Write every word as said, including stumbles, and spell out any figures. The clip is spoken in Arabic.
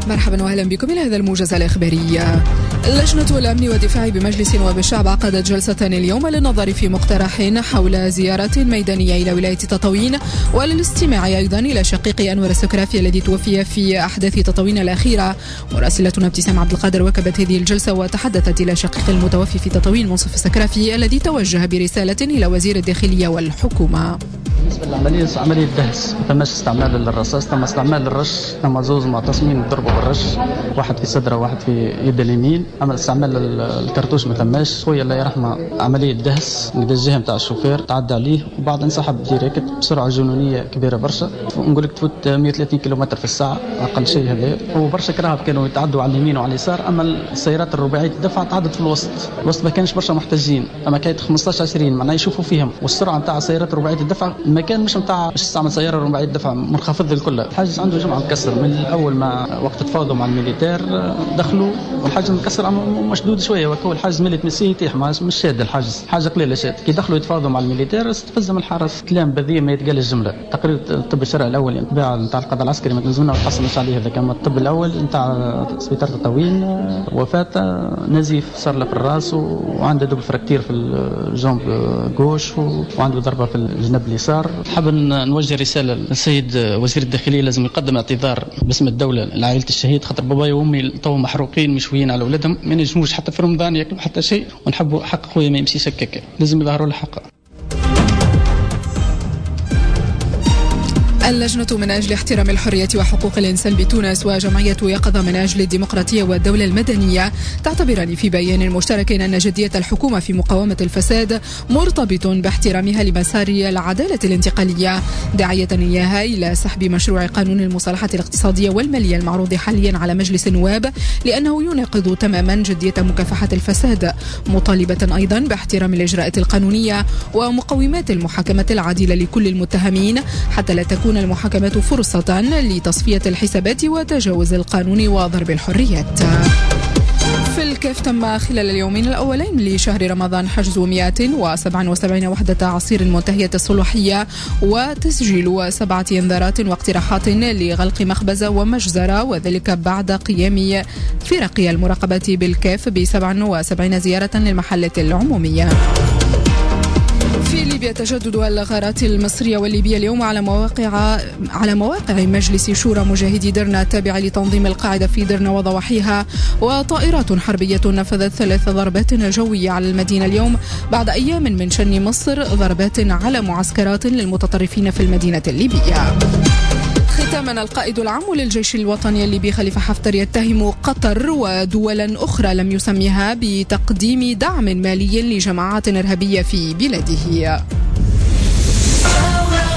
مرحبا واهلا بكم الى هذا الموجز الاخباري. لجنة الامن والدفاع بمجلس نواب الشعب عقدت جلسة اليوم للنظر في مقترح حول زيارة ميدانية الى ولاية تطاوين وللاستماع ايضا الى شقيق انور السكرافي الذي توفي في احداث تطاوين الاخيرة. مراسلتنا ابتسام عبد القادر وكبت هذه الجلسة وتحدثت الى شقيق المتوفي في تطاوين منصف السكرافي الذي توجه برسالة الى وزير الداخلية والحكومة. بالنسبه للعمليه عمليه دهس، ما تمش استعمال للرصاص، تم استعمال للرش. تم زوز معتصمين ضربوا بالرش، واحد في صدره وواحد في يد اليمين. اما استعمال الكرتوش ما تمش. خويا الله يرحمه عمليه دهس من الجهه نتاع الشوفير، تعدى عليه وبعد انسحب ديريكت بسرعه جنونيه كبيره برشا. نقول لك تفوت مئة وثلاثين كيلومتر في الساعه اقل شيء هذا. وبرشا كراهب كانوا يتعدوا على اليمين وعلى اليسار، اما السيارات الرباعيه الدفع تعدت في الوسط. الوسط ما كانش برشا محتجين، اما كانت خمسطاش عشرين معناها يشوفوا فيهم. والسرعه نتاع السيارات الرباعيه الدفع المكان مش نتاع باش تستعمل سياره رباعيه دفع منخفض الكل. الحاجز عنده جمعه مكسر من الاول، ما وقت تفاوضوا مع الميليتير دخلوا والحاجز مكسر مشدود شويه، وكو الحاجز ملي تمسيه يطيح، مش شاد الحاجز، حاجه قليله شاد. كي دخلوا يتفاوضوا مع الميليتير استفزهم الحرس كلام بذيء ما يتقال الجمله. تقرير الطب الشرعي الاول نتاع نتاع القضاء العسكري ما تنزلنا وتحصلش عليه. هذا كان الطب الاول نتاع سبيطار تطاوين، وفاه نزيف صار له في الراس وعنده دوبل فراكتير في الجنب غوش وعنده ضربه في الجنب اليسار. حاب نوجه رساله للسيد وزير الداخليه، لازم يقدم اعتذار باسم الدوله لعائله الشهيد، خاطر بابايا وامي تو محروقين مشويين على اولادهم، ما ينجموش حتى في رمضان ياكلوا حتى شيء، ونحبوا حق خويا ما يمشيش هكاك، لازم يظهروا له حقه. اللجنة من أجل احترام الحرية وحقوق الإنسان بتونس وجمعية يقظة من أجل الديمقراطية والدولة المدنية تعتبران في بيان مشترك أن جدية الحكومة في مقاومة الفساد مرتبط باحترامها لمسار العدالة الانتقالية، داعية إياها إلى سحب مشروع قانون المصالحة الاقتصادية والمالية المعروض حاليا على مجلس النواب لأنه يناقض تماما جدية مكافحة الفساد، مطالبة أيضا باحترام الإجراءات القانونية ومقومات المحاكمة العادلة لكل المتهمين حتى لا تكون المحاكمات فرصة لتصفية الحسابات وتجاوز القانون وضرب الحريات. في الكيف تم خلال اليومين الأولين لشهر رمضان حجز مئة وسبعة وسبعين وحدة عصير منتهية الصلاحية وتسجيل سبعة انذارات واقتراحات لغلق مخبز ومجزرة، وذلك بعد قيام فرق المراقبة بالكيف بسبع وسبعين زيارة للمحلات العمومية. في ليبيا تجدد الغارات المصرية والليبية اليوم على مواقع على مواقع مجلس شورى مجاهدي درنا التابع لتنظيم القاعدة في درنا وضواحيها، وطائرات حربية نفذت ثلاث ضربات جوية على المدينة اليوم بعد أيام من شن مصر ضربات على معسكرات للمتطرفين في المدينة الليبية. ختاما، القائد العام للجيش الوطني الليبي خليفة حفتر يتهم قطر ودولا أخرى لم يسميها بتقديم دعم مالي لجماعات إرهابية في بلاده.